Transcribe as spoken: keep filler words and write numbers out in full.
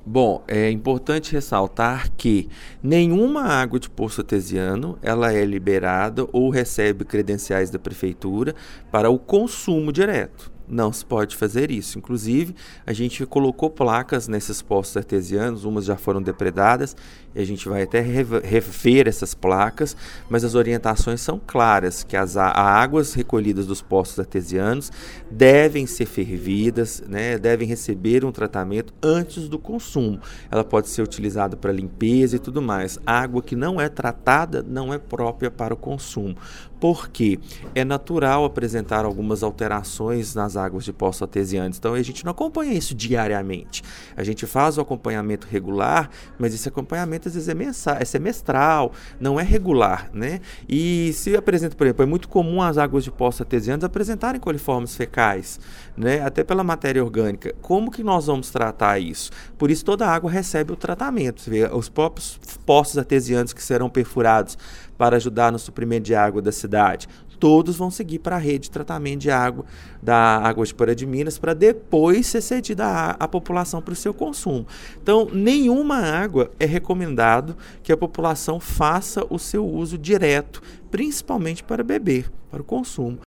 Bom, é importante ressaltar que nenhuma água de poço artesiano ela é liberada ou recebe credenciais da prefeitura para o consumo direto. Não se pode fazer isso. Inclusive, a gente colocou placas nesses poços artesianos, umas já foram depredadas, e a gente vai até rever essas placas, mas as orientações são claras, que as águas recolhidas dos poços artesianos devem ser fervidas, né, devem receber um tratamento antes do consumo. Ela pode ser utilizada para limpeza e tudo mais. A água que não é tratada não é própria para o consumo. Porque é natural apresentar algumas alterações nas águas de poços artesianos. Então, a gente não acompanha isso diariamente. A gente faz o acompanhamento regular, mas esse acompanhamento às vezes é, mensal, é semestral, não é regular, né? E se apresenta, por exemplo, é muito comum as águas de poços artesianos apresentarem coliformes fecais, né? Até pela matéria orgânica. Como que nós vamos tratar isso? Por isso, toda a água recebe o tratamento. Você vê, os próprios poços artesianos que serão perfurados para ajudar no suprimento de água da cidade, todos vão seguir para a rede de tratamento de água da Água de Pará de Minas para depois ser cedida à, à população para o seu consumo. Então, nenhuma água é recomendado que a população faça o seu uso direto, principalmente para beber, para o consumo.